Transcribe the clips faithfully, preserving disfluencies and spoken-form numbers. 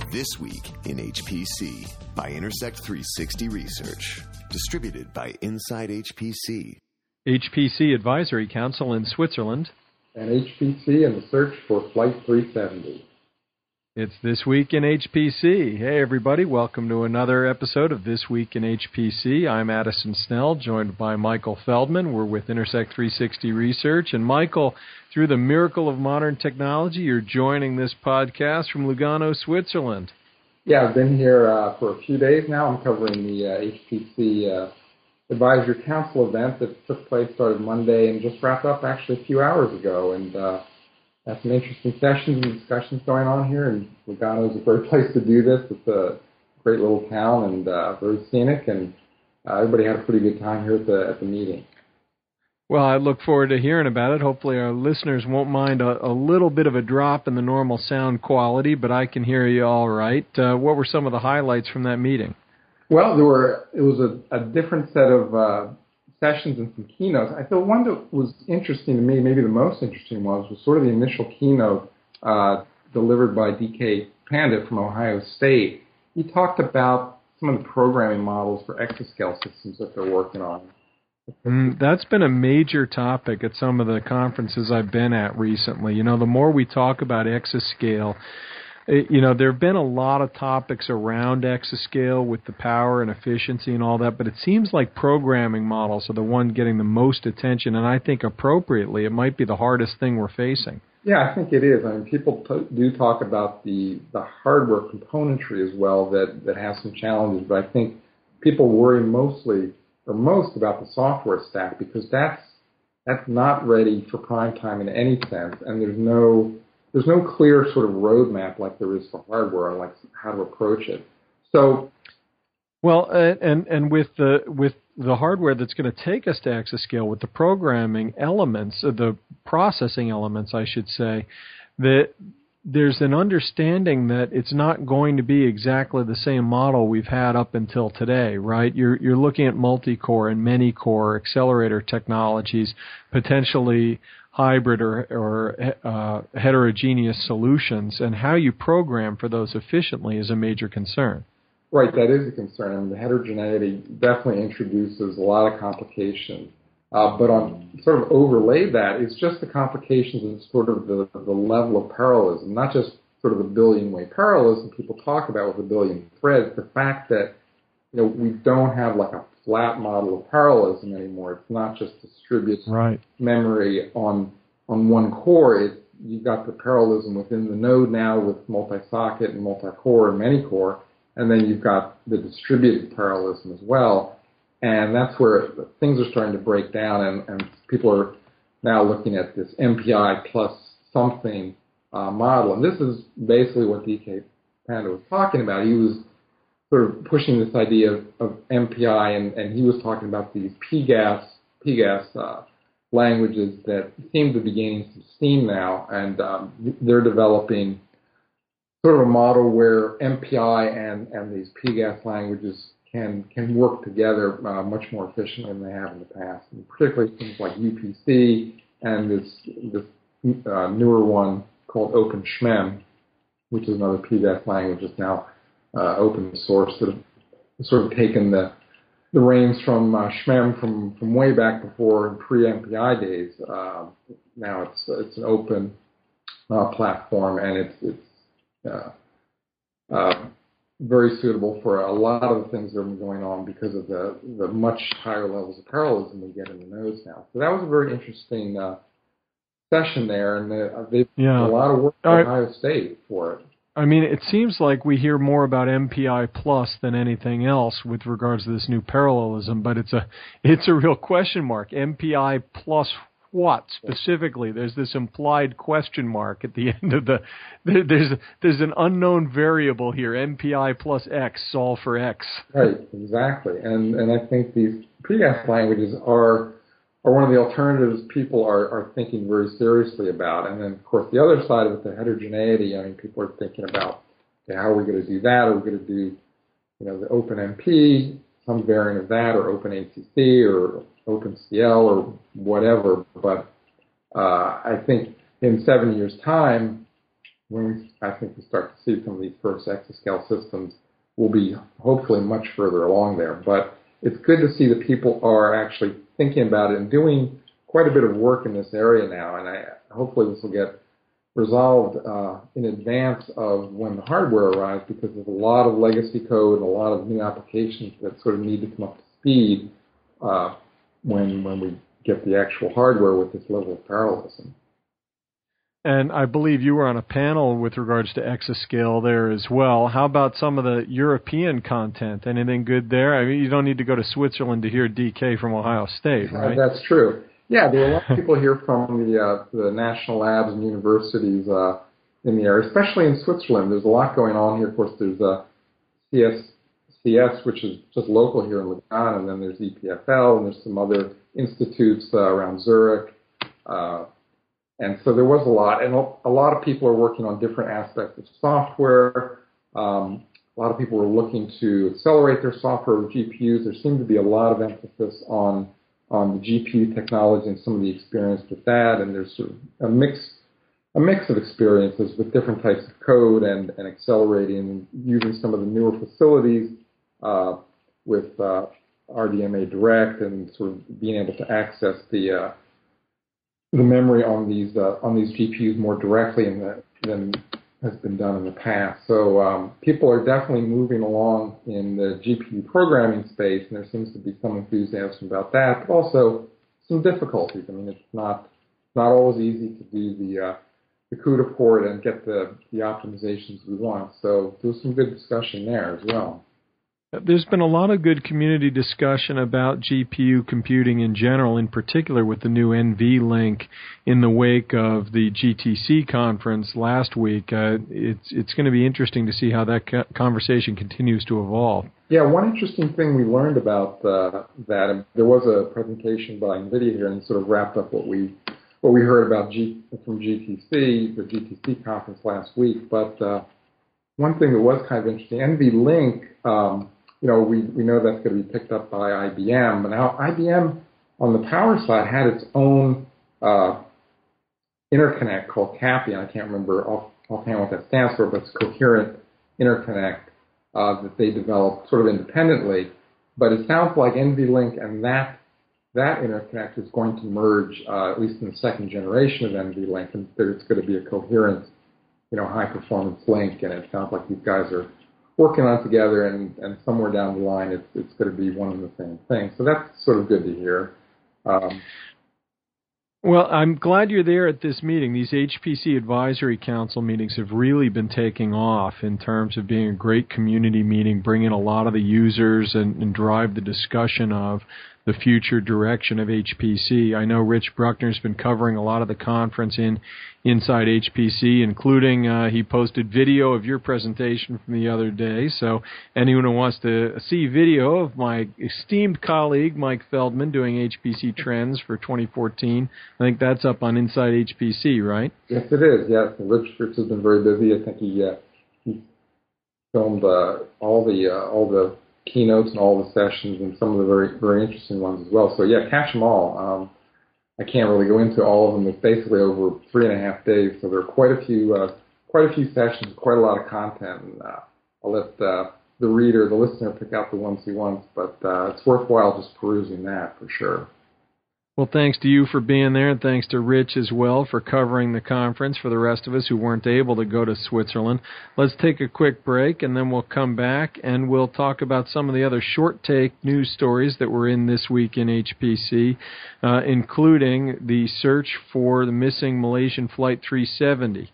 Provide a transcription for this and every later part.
This Week in H P C by Intersect three sixty Research. Distributed by Inside H P C. H P C Advisory Council in Switzerland. And H P C in the search for Flight three seventy. It's This Week in H P C. Hey, everybody. Welcome to another episode of This Week in H P C. I'm Addison Snell, joined by Michael Feldman. We're with Intersect three sixty Research. And, Michael, through the miracle of modern technology, you're joining this podcast from Lugano, Switzerland. Yeah, I've been here uh, for a few days now. I'm covering the uh, H P C uh, Advisory Council event that took place, started Monday, and just wrapped up actually a few hours ago. And uh, had some interesting sessions and discussions going on here. And Lugano is a great place to do this. It's a great little town and uh, very scenic. And uh, everybody had a pretty good time here at the at the meeting. Well, I look forward to hearing about it. Hopefully our listeners won't mind a, a little bit of a drop in the normal sound quality, but I can hear you all right. Uh, what were some of the highlights from that meeting? Well, there were. It was a, a different set of uh, sessions and some keynotes. I thought one that was interesting to me, maybe the most interesting was, was sort of the initial keynote uh, delivered by D K Pandit from Ohio State. He talked about some of the programming models for exascale systems that they're working on. Mm, that's been a major topic at some of the conferences I've been at recently. You know, the more we talk about exascale, it, you know, there have been a lot of topics around exascale with the power and efficiency and all that, but it seems like programming models are the one getting the most attention, and I think appropriately it might be the hardest thing we're facing. Yeah, I think it is. I mean, people t- do talk about the, the hardware componentry as well that, that has some challenges, but I think people worry mostly or most about the software stack because that's that's not ready for prime time in any sense, and there's no there's no clear sort of roadmap like there is for hardware and like how to approach it. So, well, and and with the with the hardware that's going to take us to exascale, with the programming elements, the processing elements, I should say, that there's an understanding that it's not going to be exactly the same model we've had up until today, right? You're you're looking at multi-core and many-core accelerator technologies, potentially hybrid or, or uh, heterogeneous solutions, and how you program for those efficiently is a major concern. Right, that is a concern. I mean, the heterogeneity definitely introduces a lot of complications. Uh, but on sort of overlay that is just the complications and sort of the, the level of parallelism, not just sort of the billion-way parallelism people talk about with a billion threads. The fact that, you know, we don't have like a flat model of parallelism anymore. It's not just distributed right. memory on on one core. It's, you've got the parallelism within the node now with multi-socket and multi-core and many-core, and then you've got the distributed parallelism as well. And that's where things are starting to break down, and, and people are now looking at this M P I plus something uh, model. And this is basically what D K Pandit was talking about. He was sort of pushing this idea of, of M P I, and, and he was talking about these P GAS, P GAS uh, languages that seem to be gaining some steam now, and um, they're developing sort of a model where M P I and, and these P GAS languages can can work together uh, much more efficiently than they have in the past, and particularly things like U P C and this this uh, newer one called OpenSHMEM, which is another P GAS language that's now uh, open source that have sort of taken the the reins from uh, SHMEM from, from way back before pre-M P I days. Uh, now it's it's an open uh, platform, and it's it's uh, uh, very suitable for a lot of the things that have been going on because of the, the much higher levels of parallelism we get in the nodes now. So that was a very interesting uh, session there, and uh, they've yeah. done a lot of work at I, Ohio State for it. I mean, it seems like we hear more about M P I plus than anything else with regards to this new parallelism, but it's a it's a real question mark. M P I plus what specifically? There's this implied question mark at the end of the. There, there's there's an unknown variable here. M P I plus X, solve for X. Right, exactly, and and I think these P GAS languages are are one of the alternatives people are, are thinking very seriously about. And then of course the other side of it, the heterogeneity. I mean, people are thinking about, okay, how are we going to do that? Are we going to do, you know, the OpenMP, some variant of that, or OpenACC, or OpenCL, or whatever. But uh, I think in seven years' time, when we, I think we start to see some of these first exascale systems, we'll be hopefully much further along there. But it's good to see that people are actually thinking about it and doing quite a bit of work in this area now, and I hopefully this will get resolved uh, in advance of when the hardware arrives, because there's a lot of legacy code and a lot of new applications that sort of need to come up to speed uh, when when we get the actual hardware with this level of parallelism. And I believe you were on a panel with regards to exascale there as well. How about some of the European content? Anything good there? I mean, you don't need to go to Switzerland to hear D K from Ohio State, right? Uh, that's true. Yeah, there are a lot of people here from the uh, the national labs and universities uh, in the area, especially in Switzerland. There's a lot going on here. Of course, there's uh, C S C S, which is just local here in Lugano, and then there's E P F L, and there's some other institutes uh, around Zurich. Uh, and so there was a lot, and a lot of people are working on different aspects of software. Um, a lot of people are looking to accelerate their software with G P Us. There seemed to be a lot of emphasis on on the G P U technology and some of the experience with that, and there's sort of a mix, a mix of experiences with different types of code and, and accelerating and using some of the newer facilities uh, with uh, R D M A Direct and sort of being able to access the uh, the memory on these uh, on these G P Us more directly in the, than has been done in the past. So um, people are definitely moving along in the G P U programming space, and there seems to be some enthusiasm about that, but also some difficulties. I mean, it's not not always easy to do the uh, the CUDA port and get the, the optimizations we want. So there's some good discussion there as well. There's been a lot of good community discussion about G P U computing in general, in particular with the new NVLink in the wake of the G T C conference last week. Uh, it's it's going to be interesting to see how that conversation continues to evolve. Yeah, one interesting thing we learned about uh, that, and there was a presentation by NVIDIA here, and sort of wrapped up what we what we heard about G, from G T C, the G T C conference last week. But uh, one thing that was kind of interesting, NVLink, um, you know, we, we know that's going to be picked up by I B M. But now I B M, on the power side, had its own uh, interconnect called CAPI. I can't remember off, offhand what that stands for, but it's Coherent Interconnect uh, that they developed sort of independently. But it sounds like NVLink and that that interconnect is going to merge, uh, at least in the second generation of NVLink, and there's going to be a coherent, you know, high-performance link. And it sounds like these guys are working on it together, and, and somewhere down the line, it's, it's going to be one and the same thing. So that's sort of good to hear. Um, well, I'm glad you're there at this meeting. These H P C Advisory Council meetings have really been taking off in terms of being a great community meeting, bring in a lot of the users and, and drive the discussion of the future direction of H P C. I know Rich Bruckner's been covering a lot of the conference in inside H P C, including uh, he posted video of your presentation from the other day. So anyone who wants to see video of my esteemed colleague Mike Feldman doing H P C trends for twenty fourteen, I think that's up on Inside H P C, right? Yes, it is. Yes, Rich, Rich has been very busy. I think he uh, he filmed uh, all the uh, all the keynotes and all the sessions, and some of the very very interesting ones as well. So yeah, catch them all. Um, I can't really go into all of them. It's basically over three and a half days, so there are quite a few uh, quite a few sessions, quite a lot of content. And uh, I'll let uh, the reader, the listener, pick out the ones he wants, but uh, it's worthwhile just perusing that for sure. Well, thanks to you for being there, and thanks to Rich as well for covering the conference for the rest of us who weren't able to go to Switzerland. Let's take a quick break, and then we'll come back, and we'll talk about some of the other short-take news stories that were in this week in H P C, uh, including the search for the missing Malaysian Flight three seventy.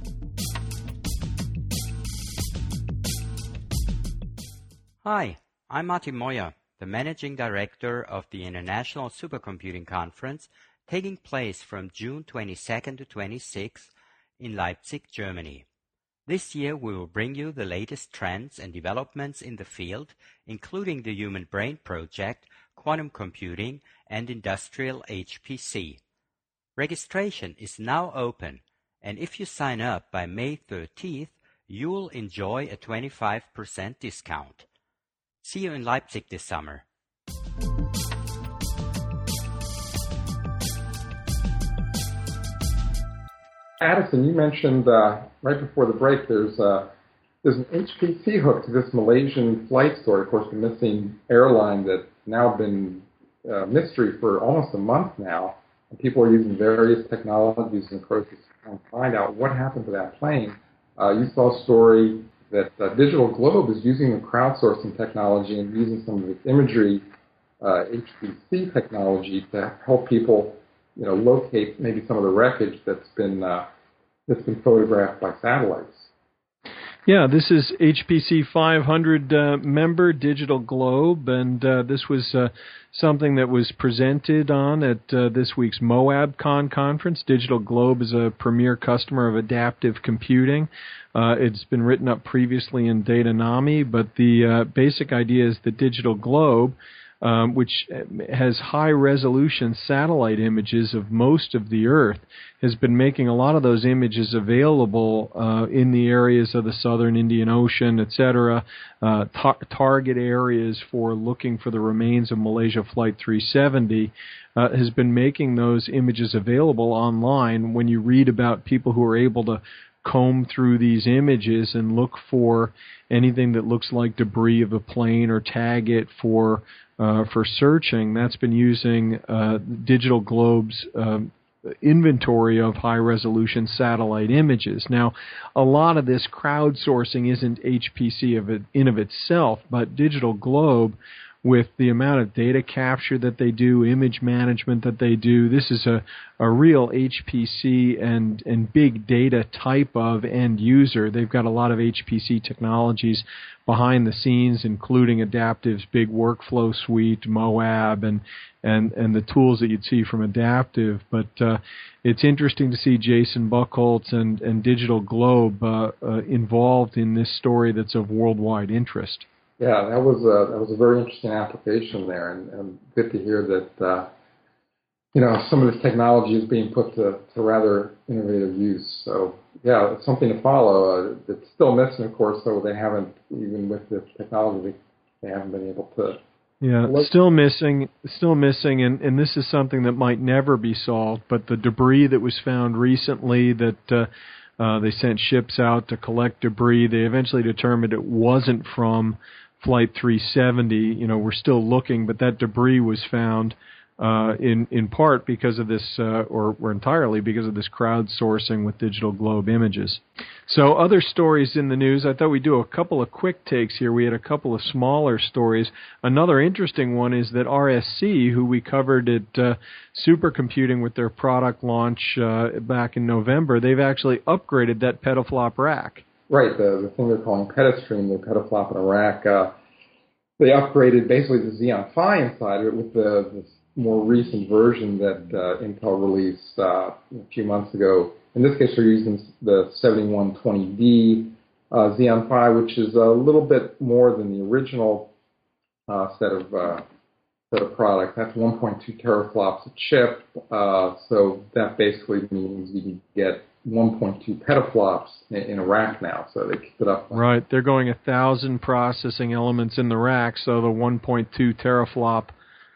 Hi, I'm Martin Moyer, the Managing Director of the International Supercomputing Conference, taking place from June twenty-second to twenty-sixth in Leipzig, Germany. This year we will bring you the latest trends and developments in the field, including the Human Brain Project, quantum computing, and industrial H P C. Registration is now open, and if you sign up by May thirteenth, you'll enjoy a twenty-five percent discount. See you in Leipzig this summer. Addison, you mentioned uh, right before the break there's uh, there's an H P C hook to this Malaysian flight story. Of course, the missing airline that's now been a mystery for almost a month now. And people are using various technologies and approaches to find out what happened to that plane. Uh, you saw a story that uh, Digital Globe is using the crowdsourcing technology and using some of its imagery, uh, H P C technology, to help people, you know, locate maybe some of the wreckage that's been uh, that's been photographed by satellites. Yeah, this is H P C five hundred uh, member Digital Globe, and uh, this was uh, something that was presented on at uh, this week's MoabCon conference. Digital Globe is a premier customer of adaptive computing. Uh, it's been written up previously in Datanami, but the uh, basic idea is that Digital Globe, Um, which has high-resolution satellite images of most of the Earth, has been making a lot of those images available uh, in the areas of the southern Indian Ocean, et cetera, uh, tar- target areas for looking for the remains of Malaysia Flight three seventy, uh, has been making those images available online. When you read about people who are able to comb through these images and look for anything that looks like debris of a plane or tag it for uh, for searching, that's been using uh, Digital Globe's um, inventory of high-resolution satellite images. Now, a lot of this crowdsourcing isn't H P C of it, in of itself, but Digital Globe, with the amount of data capture that they do, image management that they do, this is a, a real H P C and, and big data type of end user. They've got a lot of H P C technologies behind the scenes, including Adaptive's big workflow suite, Moab, and and, and the tools that you'd see from Adaptive. But uh, it's interesting to see Jason Buchholz and, and Digital Globe uh, uh, involved in this story that's of worldwide interest. Yeah, that was a that was a very interesting application there, and, and good to hear that uh, you know some of this technology is being put to, to rather innovative use. So yeah, it's something to follow. Uh, it's still missing, of course, so they haven't, even with this technology, they haven't been able to. Yeah, look. still missing, still missing, and, and this is something that might never be solved. But the debris that was found recently that. Uh, Uh, they sent ships out to collect debris. They eventually determined it wasn't from Flight three seventy. You know, we're still looking, but that debris was found uh, in in part because of this, uh, or, or entirely because of this crowdsourcing with Digital Globe images. So other stories in the news, I thought we'd do a couple of quick takes here. We had a couple of smaller stories. Another interesting one is that R S C, who we covered at uh, Supercomputing with their product launch uh, back in November, they've actually upgraded that petaflop rack. Right, the, the thing they're calling Petastream, the petaflop in a rack, uh, they upgraded basically the Xeon Phi inside of it with the, the more recent version that uh, Intel released uh, a few months ago. In this case, they're using the seventy-one twenty D uh, Xeon Phi, which is a little bit more than the original uh, set of uh, set of products. That's one point two teraflops a chip, uh, so that basically means you can get one point two petaflops in, in a rack now. So they keep it up. Right, they're going a thousand processing elements in the rack, so the one point two teraflop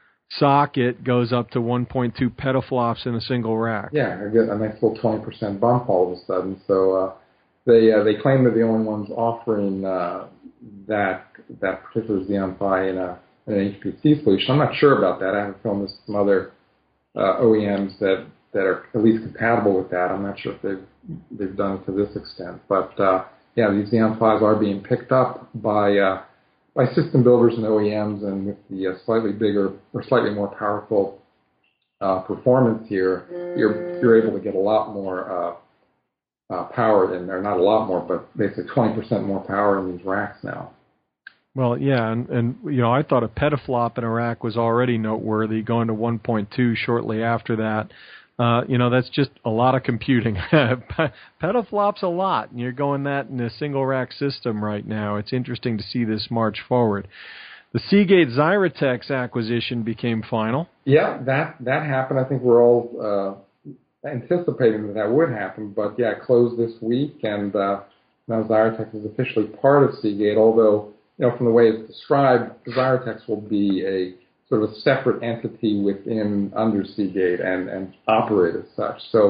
socket goes up to one point two petaflops in a single rack. Yeah, I get a nice little twenty percent bump all of a sudden. So uh, they uh, they claim they're the only ones offering uh, that that particular Xeon Phi in, a, in an H P C solution. I'm not sure about that. I have filmed with some other uh, O E Ms that, that are at least compatible with that. I'm not sure if they've they've done it to this extent. But uh, yeah, these Xeon Phis are being picked up by uh, by system builders and O E Ms, and with the uh, slightly bigger or slightly more powerful uh, performance here, you're you're able to get a lot more uh, uh, power in there. Not a lot more, but basically twenty percent more power in these racks now. Well, yeah, and, and you know, I thought a petaflop in a rack was already noteworthy. Going to one point two shortly after that, uh, you know, that's just a lot of computing. Petaflops a lot, and you're going that in a single rack system right now. It's interesting to see this march forward. The Seagate Xyratex acquisition became final. Yeah, that that happened. I think we're all uh, anticipating that that would happen, but yeah, it closed this week, and uh, now Xyratex is officially part of Seagate. Although, you know, from the way it's described, Xyratex will be a sort of a separate entity within under Seagate and, and operate as such. So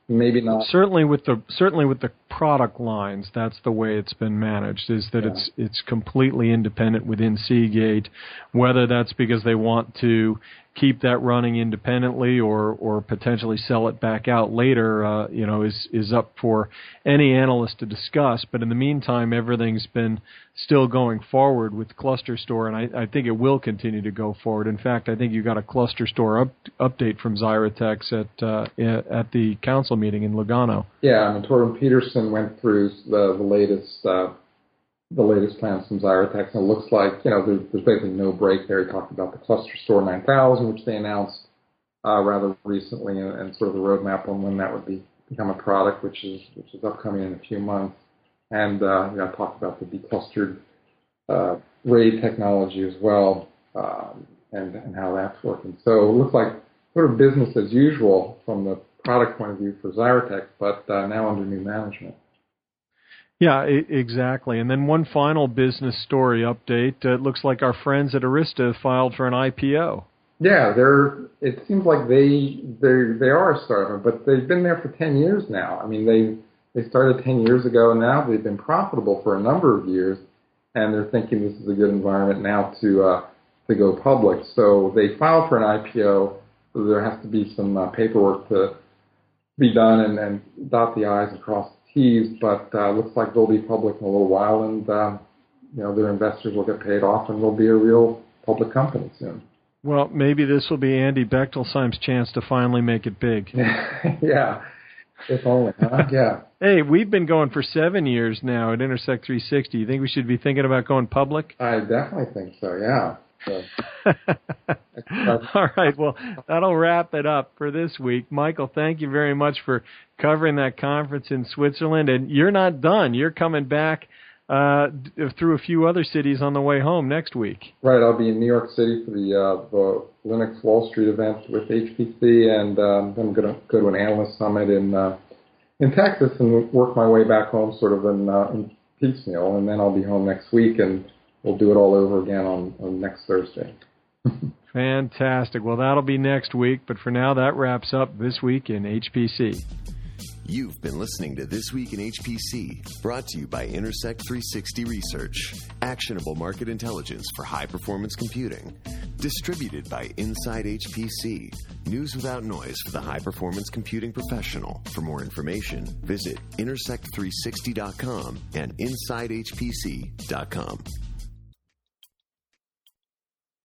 maybe not. Certainly with the certainly with the product lines, that's the way it's been managed. Is that yeah. it's it's completely independent within Seagate. Whether that's because they want to keep that running independently or or potentially sell it back out later, uh, you know, is is up for any analyst to discuss. But in the meantime, everything's been still going forward with ClusterStor, and I, I think it will continue to go forward. In fact, I think you got a ClusterStor up, update from Xyratex at uh, at the council meeting in Lugano. Yeah, I mean, Torben Peterson went through the the latest. Uh, the latest plans from Xyratex, and it looks like, you know, there's, there's basically no break there. He talked about the ClusterStor nine thousand, which they announced uh, rather recently, and, and sort of the roadmap on when that would be become a product, which is which is upcoming in a few months. And uh, you know, I talked about the declustered uh, RAID technology as well, um, and, and how that's working. So it looks like sort of business as usual from the product point of view for Xyratex, but uh, now under new management. Yeah, I- exactly. And then one final business story update. Uh, it looks like our friends at Arista filed for an I P O. Yeah, they're. It seems like they they they are a startup, but they've been there for ten years now. I mean, they they started ten years ago, and now they've been profitable for a number of years, and they're thinking this is a good environment now to uh, to go public. So they filed for an I P O. So there has to be some uh, paperwork to be done and, and dot the I's and cross but uh, looks like they'll be public in a little while, and uh, you know, their investors will get paid off, and they'll be a real public company soon. Well, maybe this will be Andy Bechtolsheim's chance to finally make it big. Yeah, if only. Huh? Yeah. Hey, we've been going for seven years now at Intersect three sixty. You think we should be thinking about going public? I definitely think so. Yeah. So. All right, well, that'll wrap it up for this week. Michael, thank you very much for covering that conference in Switzerland. And you're not done. You're coming back uh, through a few other cities on the way home next week. Right, I'll be in New York City for the, uh, the Linux Wall Street event with H P C, and um, then I'm going to go to an analyst summit in uh, in Texas and work my way back home sort of in, uh, in piecemeal, and then I'll be home next week, and we'll do it all over again on, on next Thursday. Fantastic. Well, that'll be next week, but for now, that wraps up This Week in H P C. You've been listening to This Week in H P C, brought to you by Intersect three sixty Research, actionable market intelligence for high-performance computing. Distributed by Inside H P C, news without noise for the high-performance computing professional. For more information, visit intersect three sixty dot com and inside h p c dot com.